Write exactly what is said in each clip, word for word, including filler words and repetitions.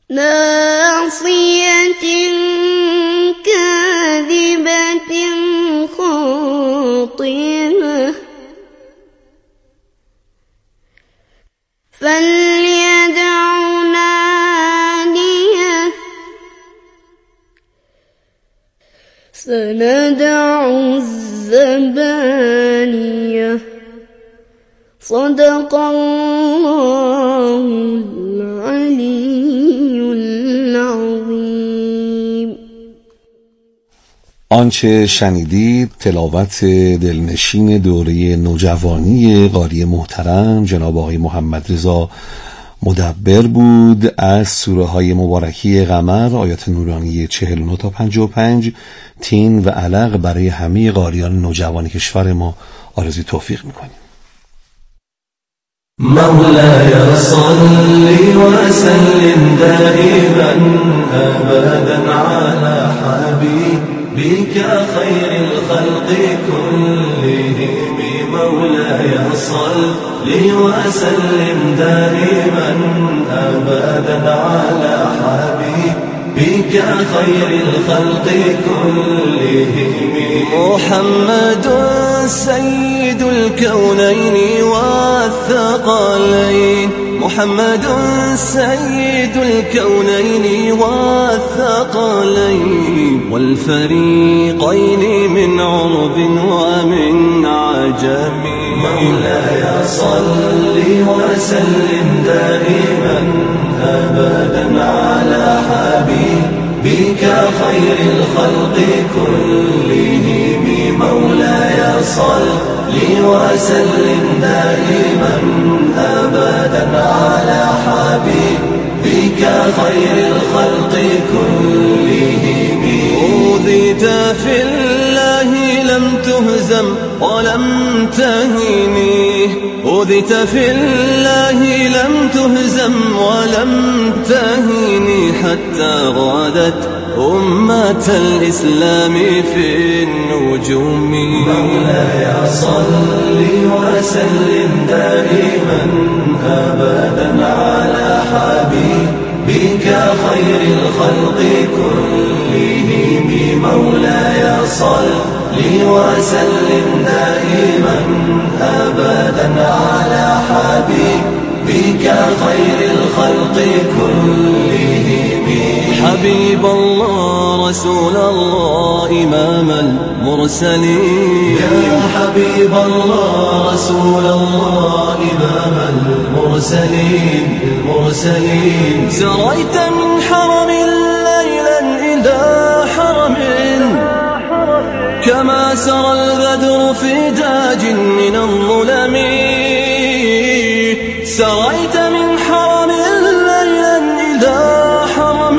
ناصية كاذبة خاطئة فليدع ناديه سندع الزبانية صدق الله العلی العظیم. آنچه شنیدید تلاوت دلنشین دوره نوجوانی قاری محترم جناب آقای محمد رضا مدبر بود از سوره های مبارکی قمر آیات نورانی چهل و نه تا پنجاه و پنج. تین و علق برای همه قاریان نوجوان کشور ما آرزوی توفیق میکنیم. مولاي صل وسلم دائما أبدا على حبيبك خير الخلق كلهم. مولاي صل وسلم دائما أبدا على حبيبك خير الخلق كلهم. محمد سيد الكونين والثقلين. محمد سيد الكونين والثقلين والفريقين من عرب ومن عجم. مولاي صل وسلم دائما أبدا على حبيبك خير الخلق كلهم. مولاي صل وسلم دائما أبدا على حبيبك خير الخلق كلهم. أوذيت في الله لم تهزم ولم تهني. أوذيت في الله لم تهزم ولم تهني حتى غادت أمة الإسلام في النجوم. مولاي صل وسلم دائما أبدا على حبيبك خير الخلق كلهم. مولاي صل وسلم دائما أبدا على حبيبك خير الخلق كلهم. حبيب الله رسول الله إمام المرسلين. يا حبيب الله رسول الله إمام المرسلين. المرسلين سريت من حرم ليلا إلى حرم كما سرى البدر في داج من الظلم. سريت من حرم ليلا إلى حرم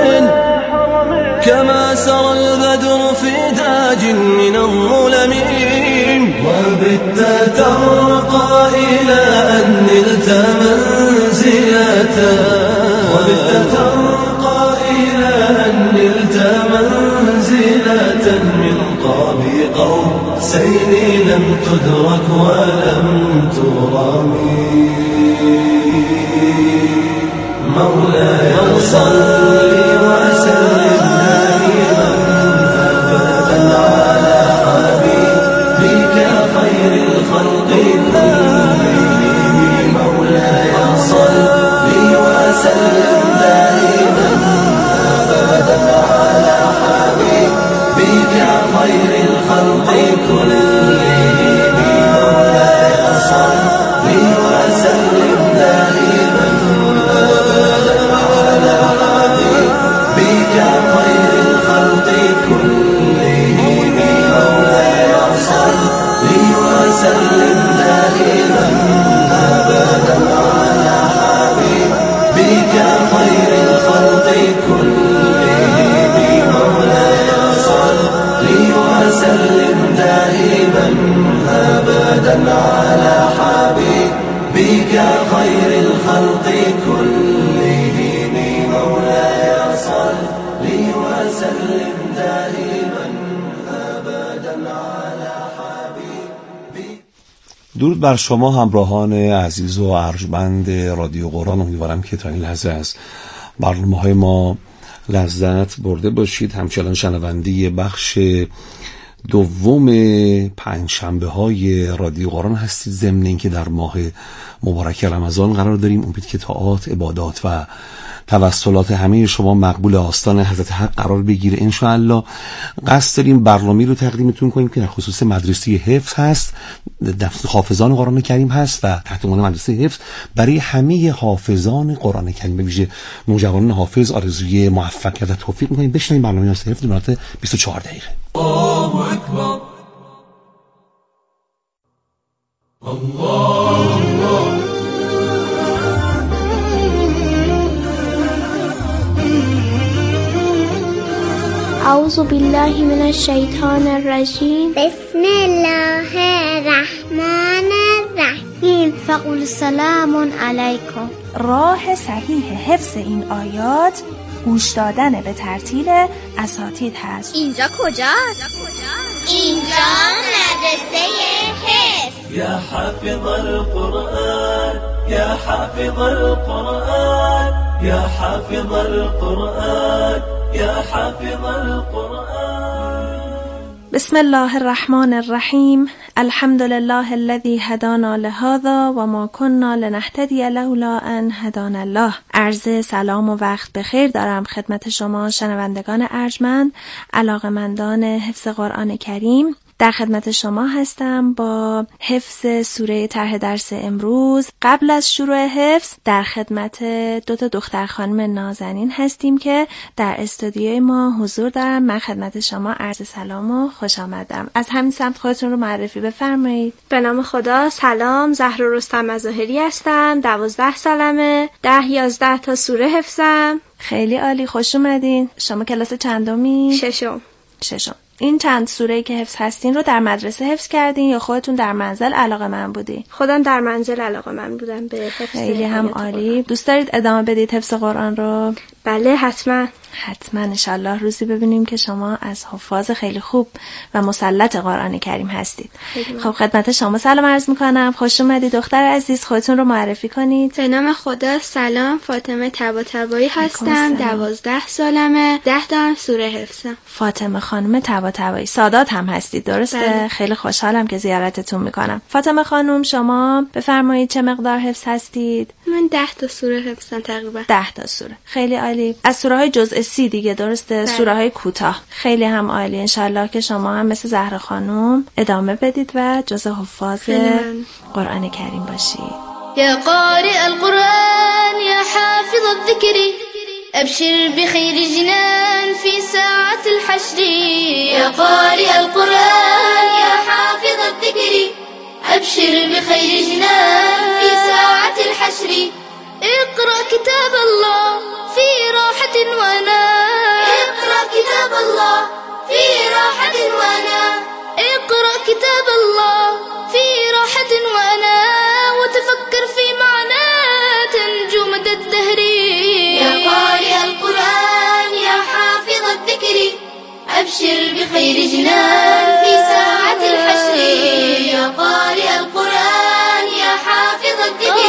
كما سرى البدر في داج من الظلم. وبت ترقى إلى أن نلت منزلة. وبت ترقى إلى أن نلت منزلة من قاب قوسين لم تدرك ولم ترمي. مولاي صل وسلم دائما أبدا على حبيبك خير الخلق كلهم. مولاي صل وسلم دائما أبدا على حبيبك خير الخلق كلهم. مولاي صل وسلم دائما أبدا على حبيبك خير الخلق كلهم. مولاي صل وسلم دائما أبدا على حبيبك خير الخلق كلهم. مولاي صل وسلم دائما أبدا على حبيبك خير الخلق كلهم. مولاي صل وسلم دائما أبدا على حبيبك. درود بر شما همراهان عزیز و ارجمند رادیو قرآن. امیدوارم که تا این لحظه از برنامه‌های ما لذت برده باشید. همچنان شنونده بخش دوم پنجشنبه های رادیو قرآن هستید، ضمن اینکه در ماه مبارک رمضان قرار داریم. امید که طاعات، عبادات و توسلات همه شما مقبول آستان حضرت حق قرار بگیره ان شاء الله. قصد داریم برنامه‌ای رو تقدیمتون کنیم که در خصوص مدرسه حفظ هست، دفتر حافظان قرآن کریم هست و تحت عنوان مدرسه حفظ برای همه حافظان قرآن کریم، به ویژه نوجوانان حافظ، آرزوی موفقیت و توفیق می‌کنیم. بشنویم برنامه مدرسه حفظ در بیست و چهار دقیقه. الله أكبر الله الله أعوذ بالله من الشيطان الرجيم. بسم الله الرحمن الرحیم. فقل سلام علیکم. راه صحیح حفظ این آیات گوش دادن به ترتیل اساتید هست. اینجا کجاست؟ اینجا مدرسه حفظ. يا حافظ القرآن يا حافظ القرآن يا حافظ القرآن يا حافظ القرآن. بسم الله الرحمن الرحیم. الحمد لله الذي هدانا لهذا و ما كنا لنهتدي لولا ان هدانا الله. عرض سلام و وقت بخیر دارم خدمت شما شنوندگان ارجمند، علاقه‌مندان حفظ قرآن کریم. در خدمت شما هستم با حفظ سوره طرح درس امروز. قبل از شروع حفظ در خدمت دو تا دختر خانم نازنین هستیم که در استودیوی ما حضور دارن. من خدمت شما عرض سلام و خوش آمد دارم. از همین سمت خودتون رو معرفی بفرمایید. به نام خدا. سلام، زهرا رستم مظاهری هستم، دوازده سالمه، ده یازده تا سوره حفظم. خیلی عالی، خوش اومدین. شما کلاس چندمی؟ ششم. ششم. این چند سوره‌ای که حفظ هستین رو در مدرسه حفظ کردین یا خودتون در منزل علاقه‌مند بودین؟ خودم در منزل علاقه‌مند بودم به حفظ. خیلی هم عالی. دوست دارید ادامه بدید حفظ قرآن رو؟ بله حتما. حتما انشالله روزی ببینیم که شما از حفاظ خیلی خوب و مسلط قرآن کریم هستید. خب خدمت شما سلام عرض میکنم. خوش اومدید دختر عزیز، خودتون رو معرفی کنید. به نام خدا. سلام، فاطمه طباطبایی هستم، دوازده سالمه، ده تا سوره حفظم. فاطمه خانم طباطبایی، سادات هم هستید درسته؟ بله. خیلی خوشحالم که زیارتتون میکنم. فاطمه خانم شما بفرمایید چه مقدار حفظ هستید؟ من ده تا سوره حفظم تقریبا. ده تا سوره. خیلی عالی. از سوره های جزء سی دیگه درسته؟ سوره های کوتاه. خیلی هم عالی. انشالله که شما هم مثل زهرا خانم ادامه بدید و جزء حفاظ قرآن کریم باشید. يا قارئ القرآن يا حافظ الذكر أبشر بخير جنان في ساعة الحشر. يا قارئ القرآن يا حافظ الذكر أبشر بخير جنان في ساعة الحشر. اقرأ كتاب الله في راحة ونام. اقرأ كتاب الله في راحة ونام. اقرأ كتاب الله في راحة ونام وتفكر في معنى تنجو مدى الدهر. يا قارئ القرآن يا حافظ الذكر أبشر بخير جنان في ساعة الحشر. يا قارئ القرآن يا حافظ الذكر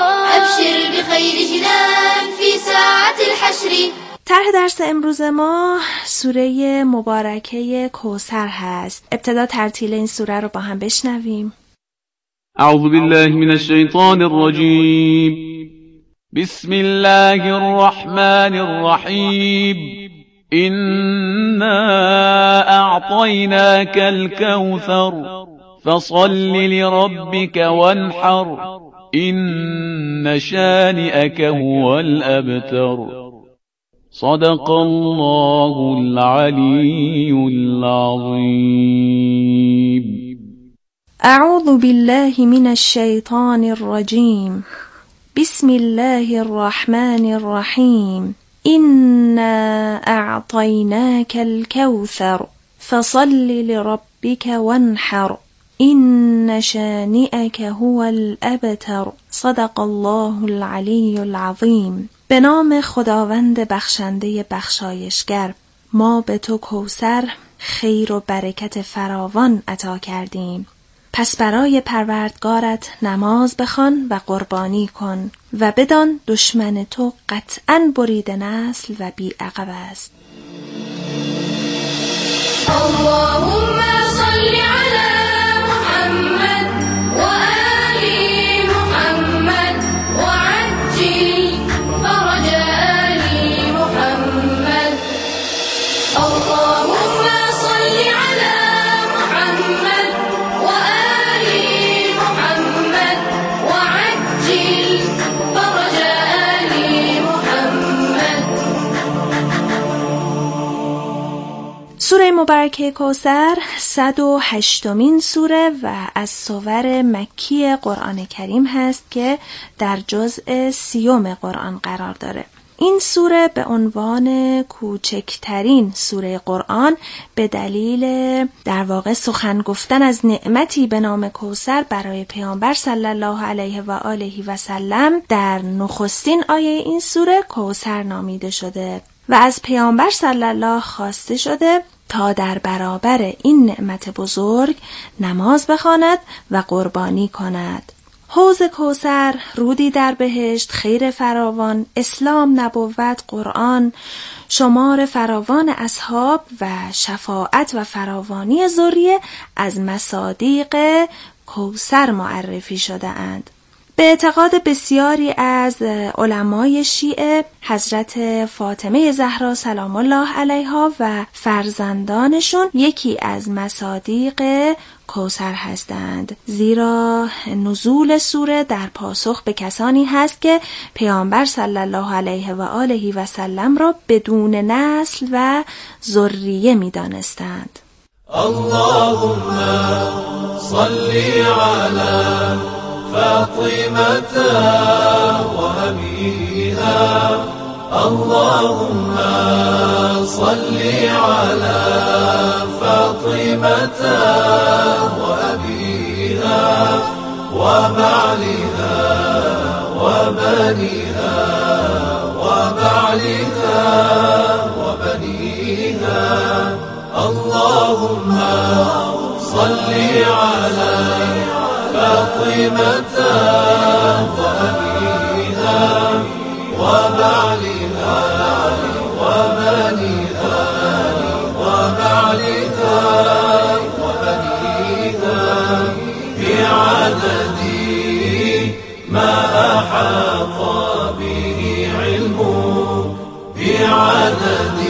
أبشر بخير جنان في ساعة الحشر. طرح درس امروز ما سوره مبارکه کوثر هست. ابتدا ترتیل این سوره رو با هم بشنویم. اعوذ بالله من الشیطان الرجیم. بسم الله الرحمن الرحیم. إنا أعطيناك الكوثر فصل لربك وانحر إن شانئك هو الأبتر. صدق الله العلي العظيم. أعوذ بالله من الشيطان الرجيم. بسم الله الرحمن الرحيم. إنا أعطيناك الكوثر فصل لربك وانحر إن شانئك هو الأبتر. صدق الله العلي العظيم. به نام خداوند بخشنده بخشایشگر. ما به تو کوثر خیر و برکت فراوان عطا کردیم، پس برای پروردگارت نماز بخوان و قربانی کن و بدان دشمن تو قطعاً بریده نسل و بی عقب است. اللهم صل على محمد و آل محمد و عجل فرج آل محمد. اللهم صل على محمد و آل محمد و عجل فرج آل محمد. سوره مبارکه کوثر صد و هشتمین سوره و از سور مکی قرآن کریم هست که در جزء سیوم قرآن قرار داره. این سوره به عنوان کوچکترین سوره قرآن به دلیل در واقع سخن گفتن از نعمتی به نام کوثر برای پیامبر صلی الله علیه و آله و سلم در نخستین آیه این سوره کوثر نامیده شده و از پیامبر صلی الله خواسته شده تا در برابر این نعمت بزرگ نماز بخواند و قربانی کند. حوض کوثر، رودی در بهشت، خیر فراوان، اسلام، نبوت، قرآن، شمار فراوان اصحاب و شفاعت و فراوانی ذریه از مصادیق کوثر معرفی شده اند. به اعتقاد بسیاری از علمای شیعه، حضرت فاطمه زهرا سلام الله علیها و فرزندانشون یکی از مصادیق کوثر هستند، زیرا نزول سوره در پاسخ به کسانی هست که پیامبر صلی الله علیه و آله و سلم را بدون نسل و ذریه می دانستند. اللهم صل على فاطمة وأبيها. اللهم صل على فاطمة وأبيها وبعلها وبنيها وبعلها وبنيها. اللهم صل على فاطمة وأبيها وبعلها وبنيها وبعلها وبنيها بعدد ما أحاط به علمه بعدد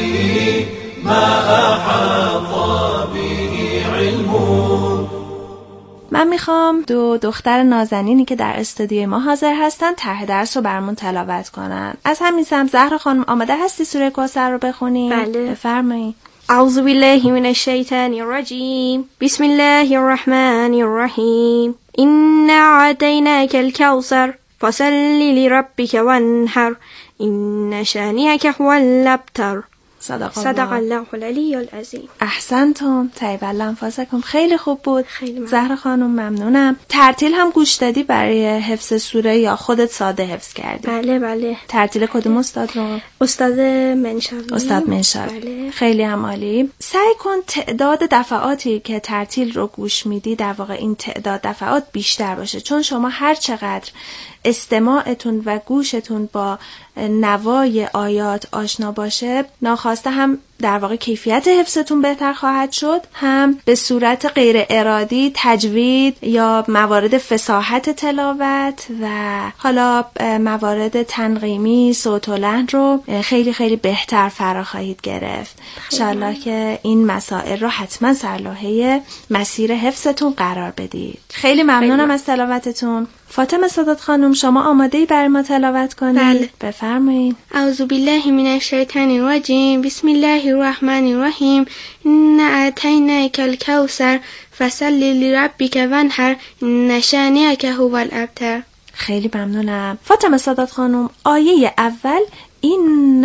ما أحاط به علمه. من میخوام دو دختر نازنینی که در استودیوی ما حاضر هستن طرح درس رو برامون تلاوت کنن. از همین سمت زهرا خانم آماده هستی سوره کوثر رو بخونی؟ بله. بفرمایید. اعوذ بالله من الشیطان الرجیم. بسم الله الرحمن الرحیم. إنا أعطيناك الكوثر فصل لربك وانحر إن شانئك هو الأبتر. صدق, صدق الله العلی العظیم. احسنتم. طیب الانفاسکم. خیلی خوب بود. خیلی زهرا خانم ممنونم. ترتیل هم گوش دادی برای حفظ سوره یا خودت ساده حفظ کردی؟ بله بله. ترتیل کدوم استاد رو؟ استاد منشاوی. استاد منشاوی. بله. خیلی هم عالی. سعی کن تعداد دفعاتی که ترتیل رو گوش میدی در واقع این تعداد دفعات بیشتر باشه، چون شما هر چقدر استماعتون و گوشتون با نوای آیات آشنا باشه، ناخواسته هم در واقع کیفیت حفظتون بهتر خواهد شد، هم به صورت غیر ارادی تجوید یا موارد فصاحت تلاوت و حالا موارد تنظیمی صوت و لحن رو خیلی خیلی بهتر فرا خواهید گرفت. انشالله که این مسائل رو حتما سرلوحه مسیر حفظتون قرار بدید. خیلی ممنونم خیلی. از تلاوتتون. فاطمه سادات خانم شما آماده‌ای برای ما تلاوت کنید؟ بله. بفرمایید. اعوذ بالله من الشیطان الرجیم. بسم الله الرحمن الرحیم. إنا أعطيناك الكوثر فصل لربك وانحر إن شانئك هو الأبتر. خیلی ممنونم. فاطمه سادات خانم آیه اول این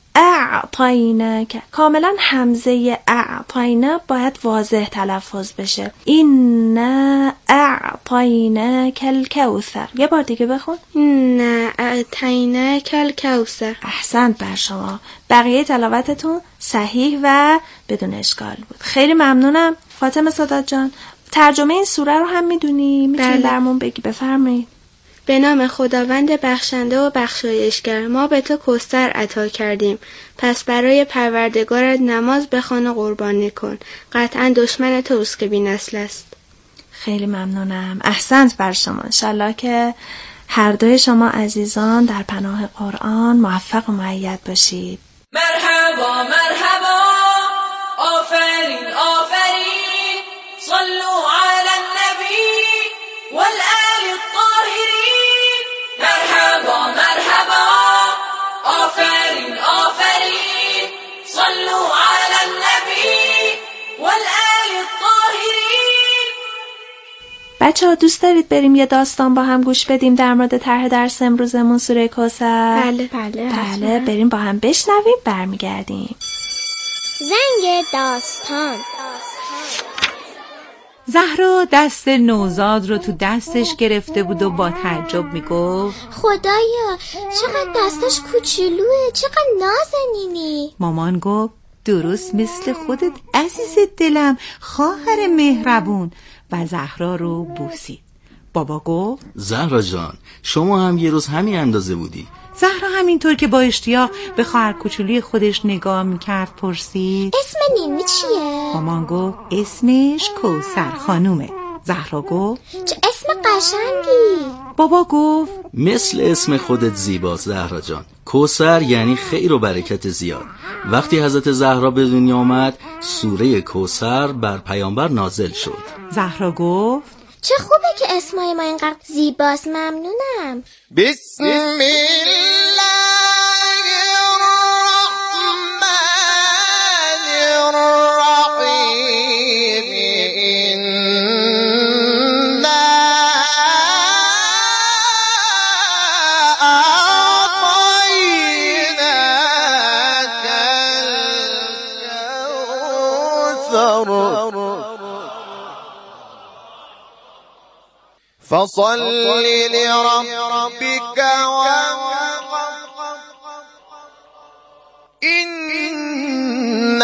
اعطیناک، کاملا همزه اعطینا باید واضح تلفظ بشه. این اعطیناک الکوثر. یه بار دیگه بخون. این اعطیناک الکوثر. احسنت بر شما. بقیه تلاوتتون صحیح و بدون اشکال بود. خیلی ممنونم فاطمه سادات جان. ترجمه این سوره رو هم میدونی؟ میتونی بله. برامون بگی؟ بفرمایید. به نام خداوند بخشنده و بخشایشگر. ما به تو کوثر عطا کردیم، پس برای پروردگارت نماز بخوان و قربانی کن. قطعا دشمن توست که بی‌نسل است. خیلی ممنونم. احسنت بر شما. انشالله که هر دوی شما عزیزان در پناه قرآن موفق و مؤید باشید. مرحبا مرحبا آفرین آفرین صلوا علی النبی والآل الطاهرین. مرحبا مرحبا آفرین آفرین صلوا علی النبی والآل الطاهرین. بچه ها دوست دارید بریم یه داستان با هم گوش بدیم در مورد طرح درس امروزمون سوره کوثر؟ بله بله بله بریم با هم بشنویم برمیگردیم. زنگ داستان. زهرا دست نوزاد رو تو دستش گرفته بود و با تعجب میگفت خدایا چقدر دستش کوچولوه، چقدر نازنینی. مامان گفت درست مثل خودت عزیز دلم، خواهر مهربون، و زهرا رو بوسید. بابا گفت زهرا جان شما هم یه روز همین اندازه بودی. زهرا همینطور که با اشتیاق به خواهر کوچولی خودش نگاه میکرد پرسید اسم نینی چیه؟ مامان گفت اسمش کوثر خانومه. زهرا گفت چه اسم قشنگی. بابا گفت مثل اسم خودت زیباست زهرا جان. کوثر یعنی خیر و برکت زیاد. وقتی حضرت زهرا به دنیا آمد سوره کوثر بر پیامبر نازل شد. زهرا گفت چه خوبه که اسمای ما اینقدر زیباست، ممنونم. بسم الله الرحمن الرحیم إنا أعطيناك الكوثر فصل لربك إن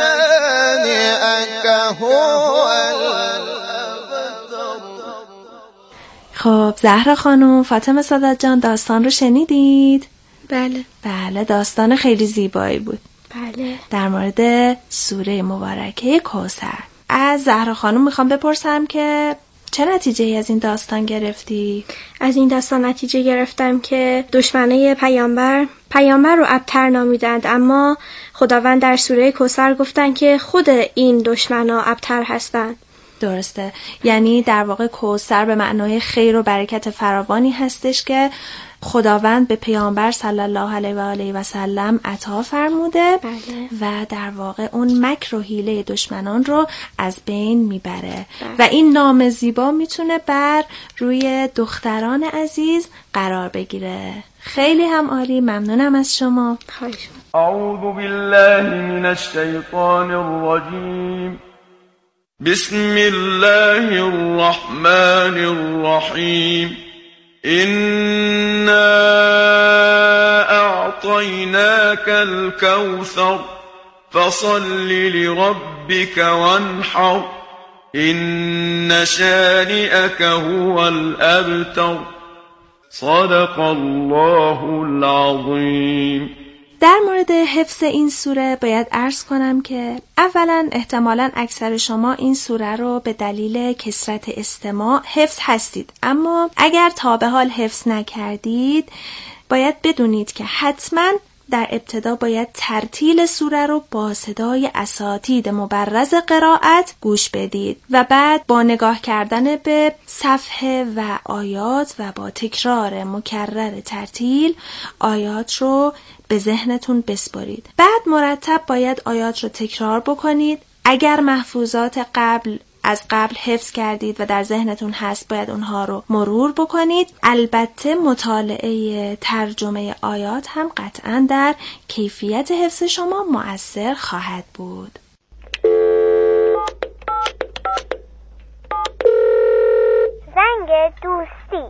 شانئك هو الأبتر. خب زهرا خانم، فاطمه سادات جان داستان رو شنیدید؟ بله بله داستان خیلی زیبایی بود. بله. در مورد سوره مبارکه کوثر. از زهرا خانم میخوام بپرسم که چه نتیجه‌ای از این داستان گرفتی؟ از این داستان نتیجه گرفتم که دشمنای پیامبر پیامبر رو ابتر نامیدند، اما خداوند در سوره کوثر گفتن که خود این دشمنا ابتر هستند. درسته، یعنی در واقع کوثر به معنای خیر و برکت فراوانی هستش که خداوند به پیامبر صلی الله علیه و آله و سلم عطا فرموده. بله. و در واقع اون مکر و حیله دشمنان رو از بین میبره. بله. و این نام زیبا میتونه بر روی دختران عزیز قرار بگیره. خیلی هم عالی، ممنونم از شما. خواهش. اعوذ بالله من الشیطان الرجیم. بسم الله الرحمن الرحیم. إنا أعطيناك الكوثر فصل لربك وانحر إن شانئك هو الأبتر صدق الله العظيم. در مورد حفظ این سوره باید عرض کنم که اولا احتمالاً اکثر شما این سوره رو به دلیل کثرت استماع حفظ هستید، اما اگر تا به حال حفظ نکردید باید بدونید که حتماً در ابتدا باید ترتیل سوره رو با صدای اساتید مبرز قرائت گوش بدید و بعد با نگاه کردن به صفحه و آیات و با تکرار مکرر ترتیل آیات رو به ذهنتون بسپارید. بعد مرتب باید آیات رو تکرار بکنید. اگر محفوظات قبل از قبل حفظ کردید و در ذهنتون هست باید اونها رو مرور بکنید. البته مطالعه ترجمه آیات هم قطعاً در کیفیت حفظ شما مؤثر خواهد بود. زنگ دوستی.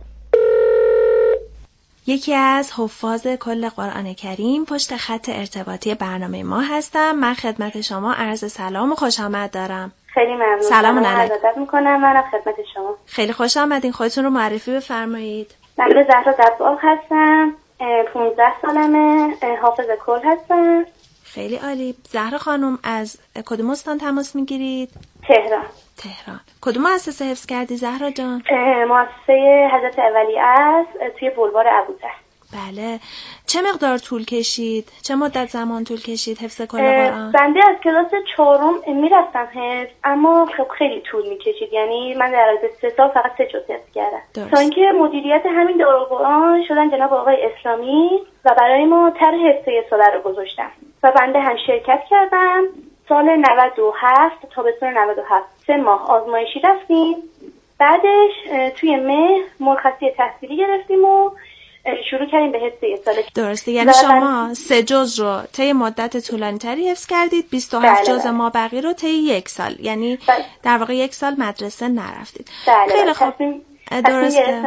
یکی از حفاظ کل قرآن کریم پشت خط ارتباطی برنامه ما هستم. من خدمت شما عرض سلام و خوش آمد دارم. خیلی ممنون. سلام علیکم. ادب میکنم. منم خدمت شما. خیلی خوش آمدین. خودتون رو معرفی بفرمایید. من زهرا دباغ هستم. پانزده سالمه. حافظ کل هستم. خیلی عالی. زهرا خانم از کدوم استان تماس میگیرید؟ تهران. تهران. کدوم مؤسسه حفظ کردی زهرا جان؟ مؤسسه حضرت اولیه است توی بلوار ابوذر. بله. چه مقدار طول کشید؟ چه مدت زمان طول کشید حفظ کل قرآن؟ بنده از کلاس چهارم میرفتم حفظ، اما خب خیلی طول میکشید. یعنی من در از سه سال فقط سه جزء حفظ کردم تا اینکه مدیریت همین دارالقرآن شدن جناب آقای اسلامی و برای ما طرح حفظ یه ساله رو گذاشتن و بنده هم شرکت کردم. سال نود و هفت تابستون نود و هفت سه ماه آزمایشی رفتیم. بعدش توی مه مرخصی تحصیلی گرفتیم و شروع کردیم به حفظ یه ساله. درسته. یعنی شما سه جز رو طی مدت طولانی تری حفظ کردید، بیست و هفت جز ما بقیه رو طی یک سال، یعنی بله. در واقع یک سال مدرسه نرفتید. بله. خیلی خوب. درسته.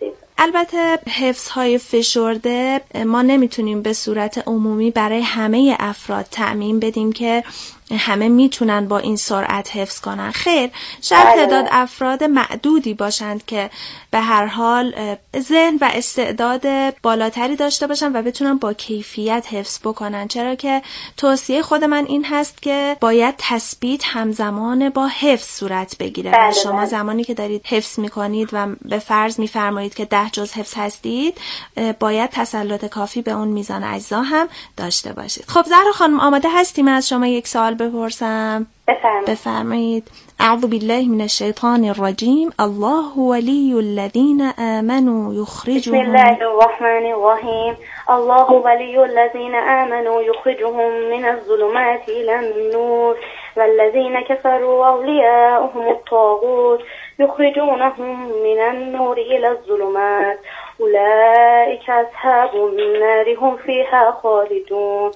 البته حفظهای فشرده ما نمیتونیم به صورت عمومی برای همه افراد تأمین بدیم که همه میتونن با این سرعت حفظ کنن. خیر، شاید تعداد افراد معدودی باشند که به هر حال ذهن و استعداد بالاتری داشته باشن و بتونن با کیفیت حفظ بکنن، چرا که توصیه خود من این هست که باید تثبیت همزمان با حفظ صورت بگیره. بله. شما بله. زمانی که دارید حفظ میکنید و به فرض میفرمایید که ده جز حفظ هستید، باید تسلط کافی به اون میزان اجزا هم داشته باشید. خب زهرا خانم، آماده هستیم از شما یک سوال بپرسم؟ بفرمایید. بفرمایید. اعوذ بالله من الشیطان الرجیم. الله ولی الذین آمنوا یخرجهم. بسم الله الرحمن الرحیم. الله ولی الذین آمنوا یخرجهم من الظلمات الی النور والذین کفروا اولیاؤهم الطاغوت یخرجونهم من النور الی الظلمات اولئک اصحاب النار هم فیها خالدون.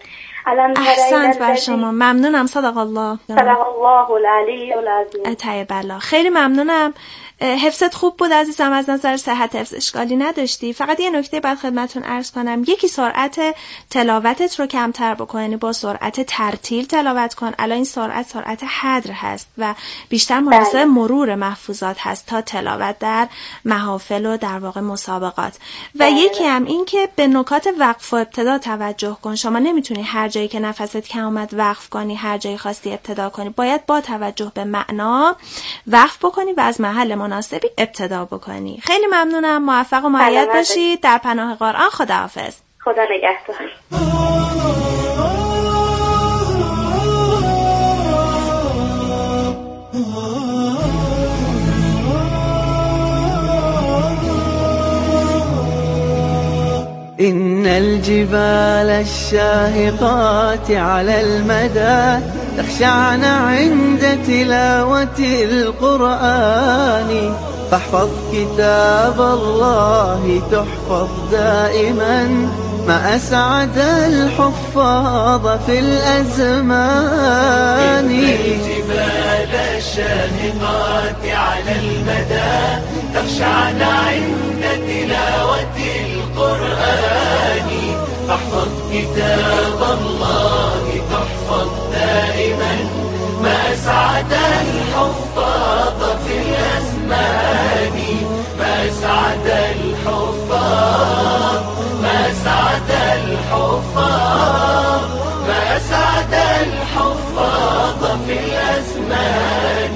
احسنت بر شما. ممنونم. صدق الله. صدق الله العلی العظیم. اتای بلا. خیلی ممنونم. حفظت خوب بود عزیزم، از نظر صحت حفظ اشکالی نداشتی. فقط یه نکته بعد خدمتتون عرض کنم، یکی سرعت تلاوتت رو کمتر بکن، یعنی با سرعت ترتیل تلاوت کن. الان این سرعت سرعت حدر هست و بیشتر مناسب مرور محفوظات هست تا تلاوت در محافل و در واقع مسابقات. و بله. یکی هم این که به نکات وقف و ابتدا توجه کن. شما نمیتونی هر جایی که نفست کم اومد وقف کنی، هر جایی خواستی ابتدا کنی. باید با توجه به معنا وقف بکنی و از محل مناسبی ابتدا بکنی. خیلی ممنونم. موفق و مؤید باشید. در پناه قرآن. خداحافظ. خدا نگهدار. إن الجبال الشاهقات على المدى تخشعن عند تلاوة القرآن فاحفظ كتاب الله تحفظ دائما ما أسعد الحفاظ في الأزمان. إن الجبال الشاهقات على المدى تخشعن عند تلاوة القرآن فاحفظ كتاب الله تحفظ دائما ما أسعد الحفاظ في الأزمان. ما أسعد الحفاظ ما أسعد الحفاظ ما أسعد الحفاظ في الأزمان.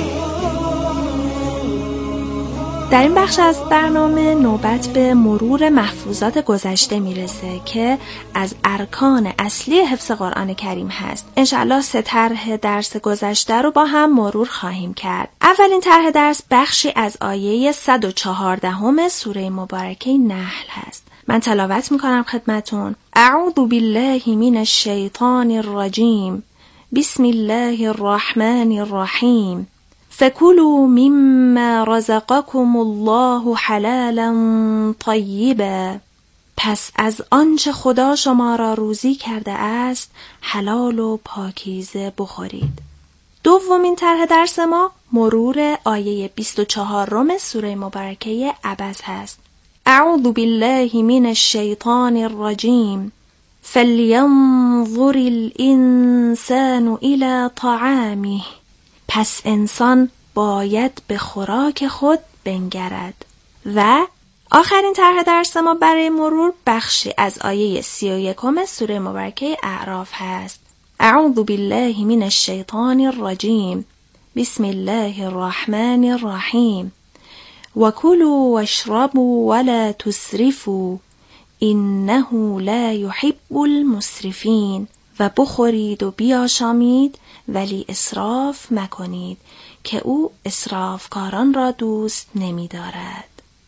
در این بخش از برنامه نوبت به مرور محفوظات گذشته میرسه که از ارکان اصلی حفظ قرآن کریم هست. انشالله سه طرح درس گذشته رو با هم مرور خواهیم کرد. اولین طرح درس بخشی از آیه صد و چهاردهم سوره مبارکه نحل هست. من تلاوت میکنم خدمتون. اعوذ بالله من الشیطان الرجیم. بسم الله الرحمن الرحیم. فکلوا مما رزقکم الله حلالا طیبا. پس از آنچه خدا شما را روزی کرده است حلال و پاکیزه بخورید. دومین طرح درس ما مرور آیه بیست و چهارم سوره مبارکه عبس هست. اعوذ بالله من الشیطان الرجیم. فلینظر الانسان الى طعامه پس انسان باید به خوراک خود بنگرد. و آخرین طرح درس ما برای مرور بخشی از آیه سی و یکم سوره مبارکه اعراف هست. اعوذ بالله من الشیطان الرجیم. بسم الله الرحمن الرحیم. وکلوا واشربوا ولا تسرفوا انه لا يحب المسرفین. و بخورید و بیاشامید ولی اسراف مکنید که او اسرافکاران را دوست نمی دارد.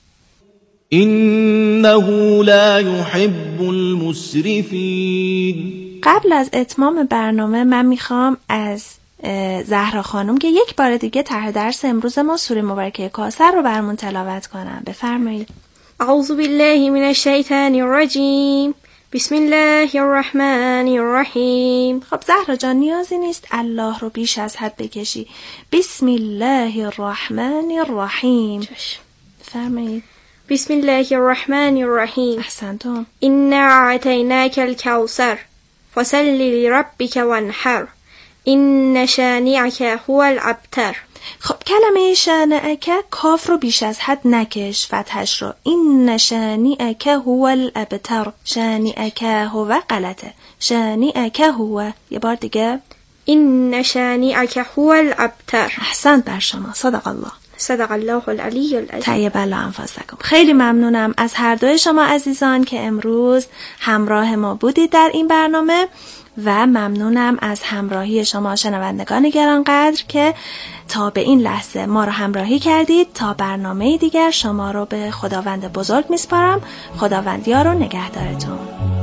انه لا يحب المسرفین. قبل از اتمام برنامه من میخوام از زهرا خانم که یک بار دیگه طرح درس امروز ما سوره مبارکه کوثر رو برامون تلاوت کنم. بفرمایید. اعوذ بالله من الشیطان الرجیم. بسم الله الرحمن الرحیم. خب زهرا جان نیازی نیست الله رو بیش از حد بکشی. بسم الله الرحمن الرحیم. فرمایید. بسم الله الرحمن الرحیم. احسنتم. انا اعطیناک الکوثر فصل لربک وانحر ان شانئک هو الابتر. خب کلمه شانئک کاف رو بیش از حد نکش، فتحش رو. این شانئک هو الابتر. شانئک هو غلطه. شانئک هو. یه بار دیگه. این شانئک هو الابتر. احسنت بر شما. صدق الله. صدق الله العلی العظیم. طیب الله انفاسکم. خیلی ممنونم از هر دوی شما عزیزان که امروز همراه ما بودید در این برنامه و ممنونم از همراهی شما شنوندگان گرانقدر که تا به این لحظه ما رو همراهی کردید. تا برنامه دیگر شما رو به خداوند بزرگ میسپارم. خداوند یار و نگهدارتون.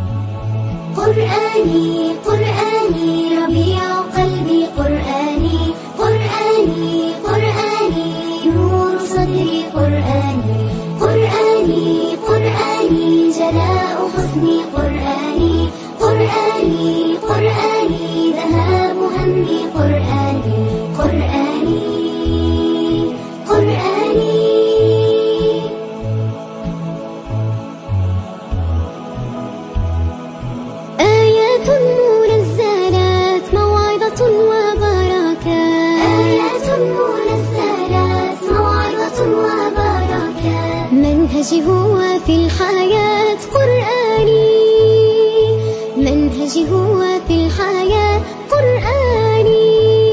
قرآنی قرآنی ربیع قلبی قرآنی قرآنی قرآنی نور صدری قرآنی قرآنی قرآنی جلاء حزنی قرآنی قرآني قرآني ذهاب همي قرآني قرآني قرآني آيات منزلات موعظة وبركات آيات منزلات موعظة وبركات منهجي هو في الحياة قرآني منهجي هو في الحياة قرآني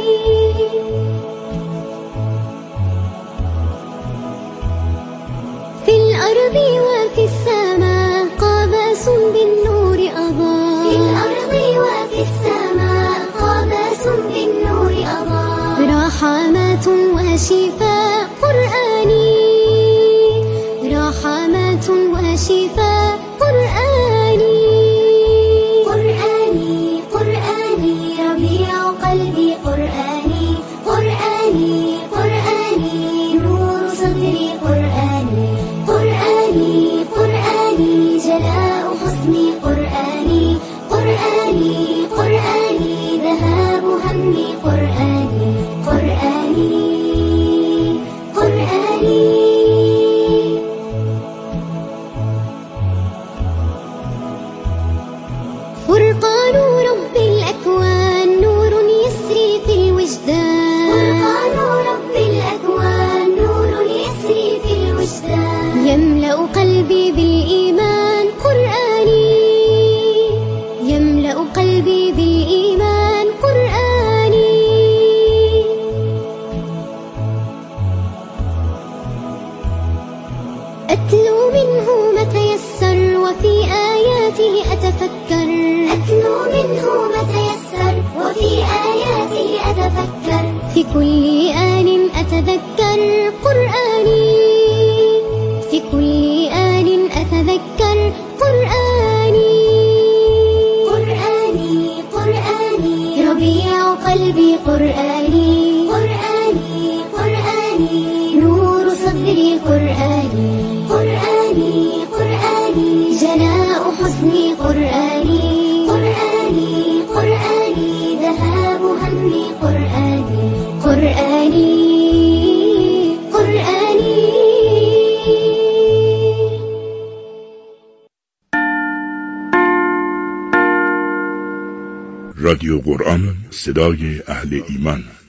في الأرض وفي السماء قابس بالنور أضاء في الأرض وفي السماء قابس بالنور أضاء رحمات وشفاء قرآني رحمات وشفاء قرآني قلبي قرآني قرآني قرآني نور صدري قرآني قرآني قرآني جلاء حزني قرآني قرآني قرآني ذهاب همي قرآني قرآني قرآني فرقان رب الأكوان نور يسري في الوجدان فرقان رب الأكوان نور يسري في الوجدان يملأ قلبي بالإيمان قرآني يملأ قلبي بالإيمان قرآني أتلو منه ما تيسر وفي آياته أتفكر أتلو منه ما تيسر وفي آياته أتفكر في كل آن أتذكر قرآني في كل آن أتذكر قرآني قرآني قرآني ربيع قلبي قرآني قرآني قرآني نور صدري قرآني قرآني قرآني جلاء حزني قرآني قرآني قرآني ذهاب همي قرآني قرآني قرآني رادیو قرآن، صدای اهل ایمان.